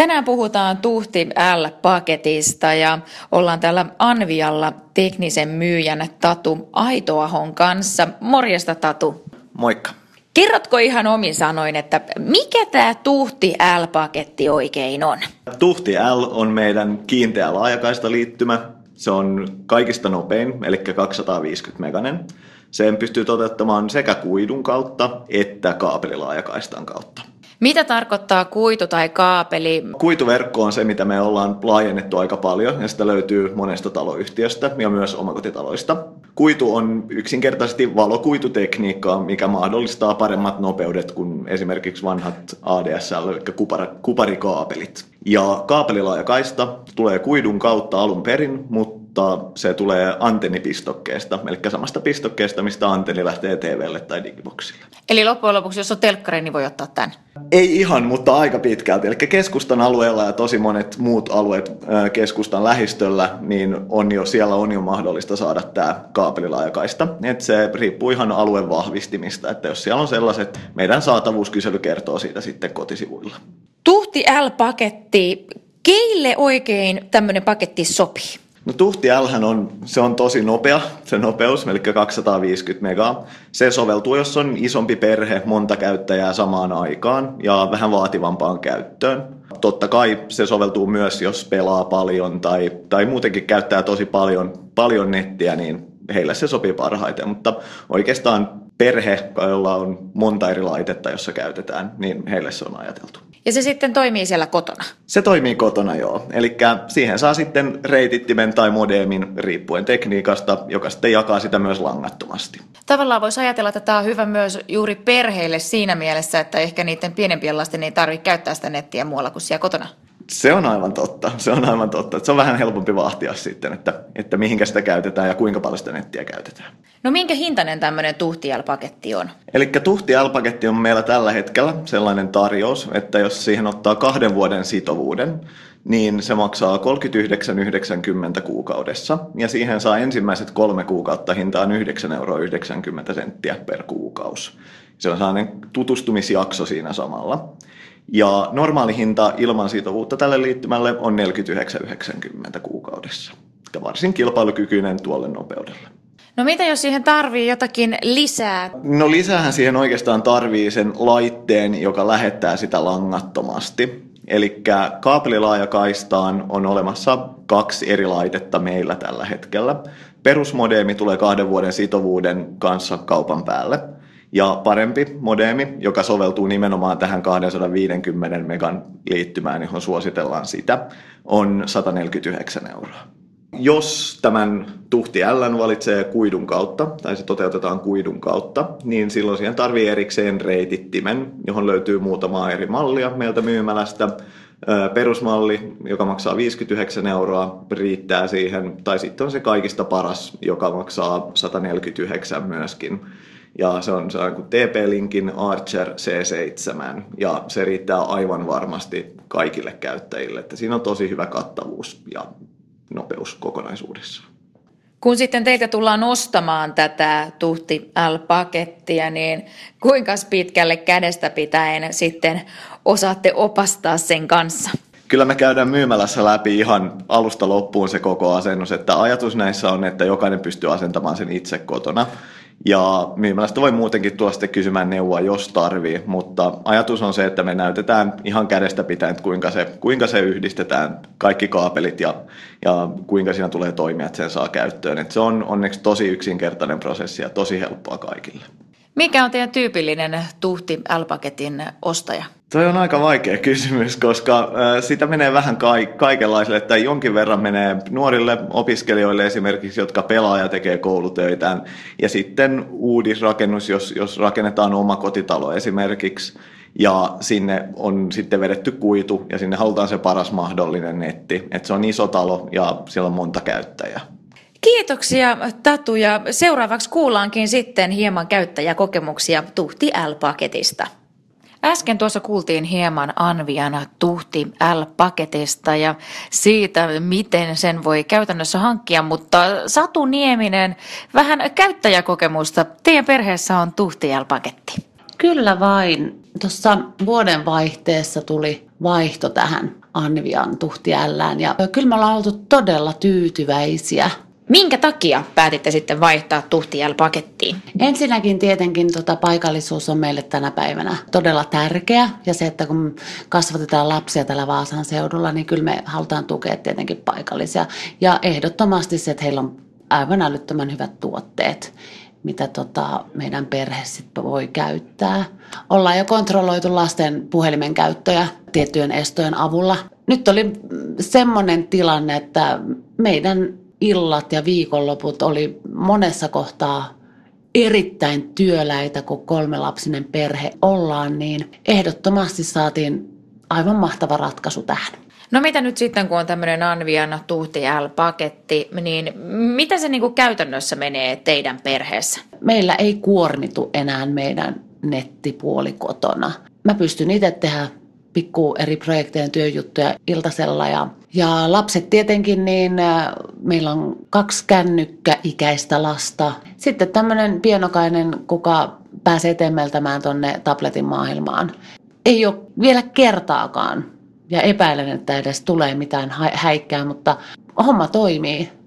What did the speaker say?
Tänään puhutaan Tuhti L-paketista ja ollaan täällä Anvialla teknisen myyjän Tatu Aitoahon kanssa. Morjesta Tatu. Moikka. Kerrotko ihan omin sanoin, että mikä tämä Tuhti L-paketti oikein on? Tuhti L on meidän kiinteä laajakaistaliittymä. Se on kaikista nopein, eli 250 meganen. Sen pystyy toteuttamaan sekä kuidun kautta että kaapelilaajakaistan kautta. Mitä tarkoittaa kuitu tai kaapeli? Kuituverkko on se, mitä me ollaan laajennettu aika paljon, ja sitä löytyy monesta taloyhtiöstä ja myös omakotitaloista. Kuitu on yksinkertaisesti valokuitutekniikkaa, mikä mahdollistaa paremmat nopeudet kuin esimerkiksi vanhat ADSL, eli kuparikaapelit. Ja kaapelilaajakaista tulee kuidun kautta alun perin, mutta se tulee antennipistokkeesta, eli samasta pistokkeesta, mistä antenni lähtee TVlle tai digiboksille. Eli loppujen lopuksi, jos on telkkari, niin voi ottaa tämän? Ei ihan, mutta aika pitkälti. Eli keskustan alueella ja tosi monet muut alueet keskustan lähistöllä, niin siellä on jo mahdollista saada tämä kaapelilaajakaista. Et se riippuu ihan alueen vahvistimista, että jos siellä on sellaiset, meidän saatavuuskysely kertoo siitä sitten kotisivuilla. Tuhti L-paketti, keille oikein tämmöinen paketti sopii? No Tuhti L on tosi nopea, se nopeus, eli 250 megaa. Se soveltuu, jos on isompi perhe, monta käyttäjää samaan aikaan ja vähän vaativampaan käyttöön. Totta kai se soveltuu myös, jos pelaa paljon tai muutenkin käyttää tosi paljon nettiä, niin heille se sopii parhaiten. Mutta oikeastaan perhe, jolla on monta eri laitetta, jossa käytetään, niin heille se on ajateltu. Ja se sitten toimii siellä kotona? Se toimii kotona, joo. Eli siihen saa sitten reitittimen tai modemin riippuen tekniikasta, joka sitten jakaa sitä myös langattomasti. Tavallaan voisi ajatella, että tämä on hyvä myös juuri perheille siinä mielessä, että ehkä niiden pienempien lasten ei tarvitse käyttää sitä nettiä muualla kuin siellä kotona. Se on aivan totta. Se on vähän helpompi vahtia sitten, että mihinkä sitä käytetään ja kuinka paljon sitä nettiä käytetään. No minkä hintainen tämmöinen Tuhti L-paketti on? Eli Tuhti L-paketti on meillä tällä hetkellä sellainen tarjous, että jos siihen ottaa 2 vuoden sitovuuden, niin se maksaa 39,90 kuukaudessa. Ja siihen saa ensimmäiset 3 kuukautta hintaan 9,90 € per kuukausi. Se on sellainen tutustumisjakso siinä samalla. Ja normaali hinta ilman sitovuutta tälle liittymälle on 49,90 kuukaudessa. Ja varsin kilpailukykyinen tuolle nopeudelle. No mitä jos siihen tarvii jotakin lisää? No lisäähän siihen oikeastaan tarvii sen laitteen, joka lähettää sitä langattomasti. Eli kaapelilaajakaistaan on olemassa 2 eri laitetta meillä tällä hetkellä. Perusmodeemi tulee 2 vuoden sitovuuden kanssa kaupan päälle. Ja parempi modeemi, joka soveltuu nimenomaan tähän 250 megan liittymään, johon suositellaan sitä, on 149 €. Jos tämän Tuhti L:n valitsee kuidun kautta, tai se toteutetaan kuidun kautta, niin silloin siihen tarvii erikseen reitittimen, johon löytyy muutamaa eri mallia meiltä myymälästä. Perusmalli, joka maksaa 59 € riittää siihen, tai sitten on se kaikista paras, joka maksaa 149 myöskin. Ja se on kuin TP-Linkin Archer C7 ja se riittää aivan varmasti kaikille käyttäjille. Että siinä on tosi hyvä kattavuus ja nopeus kokonaisuudessaan. Kun sitten teiltä tullaan ostamaan tätä Tuhti L-pakettia, niin kuinka pitkälle kädestä pitäen sitten osaatte opastaa sen kanssa? Kyllä me käydään myymälässä läpi ihan alusta loppuun se koko asennus, että ajatus näissä on, että jokainen pystyy asentamaan sen itse kotona. Ja myymälästä voi muutenkin tulla sitten kysymään neuvoa, jos tarvii, mutta ajatus on se, että me näytetään ihan kädestä pitäen, että kuinka se yhdistetään, kaikki kaapelit ja kuinka siinä tulee toimia, että sen saa käyttöön. Että se on onneksi tosi yksinkertainen prosessi ja tosi helppoa kaikille. Mikä on teidän tyypillinen Tuhti L-paketin ostaja? Toi on aika vaikea kysymys, koska sitä menee vähän kaikenlaisille, että jonkin verran menee nuorille opiskelijoille esimerkiksi, jotka pelaa ja tekee koulutöitään. Ja sitten uudisrakennus, jos rakennetaan oma kotitalo esimerkiksi, ja sinne on sitten vedetty kuitu ja sinne halutaan se paras mahdollinen netti. Että se on iso talo ja siellä on monta käyttäjää. Kiitoksia Tatu ja seuraavaksi kuullaankin sitten hieman käyttäjäkokemuksia Tuhti L-paketista. Äsken tuossa kuultiin hieman Anvian Tuhti L-paketista ja siitä, miten sen voi käytännössä hankkia, mutta Satu Nieminen, vähän käyttäjäkokemusta. Teidän perheessä on Tuhti L-paketti. Kyllä vain. Tuossa vuodenvaihteessa tuli vaihto tähän Anvian Tuhti L:ään ja kyllä me ollaan oltu todella tyytyväisiä. Minkä takia päätitte sitten vaihtaa Tuhti L-pakettiin? Ensinnäkin tietenkin paikallisuus on meille tänä päivänä todella tärkeä ja se, että kun kasvatetaan lapsia tällä Vaasan seudulla, niin kyllä me halutaan tukea tietenkin paikallisia. Ja ehdottomasti se, että heillä on aivan älyttömän hyvät tuotteet, mitä meidän perhe sitten voi käyttää. Ollaan jo kontrolloitu lasten puhelimen käyttöjä tiettyjen estojen avulla. Nyt oli semmoinen tilanne, että meidän illat ja viikonloput oli monessa kohtaa erittäin työläitä, kun 3-lapsinen perhe ollaan, niin ehdottomasti saatiin aivan mahtava ratkaisu tähän. No mitä nyt sitten, kun on tämmöinen Anvian Tuhti L-paketti, niin mitä se niin kuin käytännössä menee teidän perheessä? Meillä ei kuormitu enää meidän nettipuoli kotona. Mä pystyn itse tehdä pikku eri projektejen työjuttuja iltasella ja lapset tietenkin, niin meillä on 2 kännykkäikäistä lasta. Sitten tämmöinen pienokainen, kuka pääsee temmeltämään tonne tabletin maailmaan. Ei ole vielä kertaakaan ja epäilen, että edes tulee mitään häikkää, mutta homma toimii.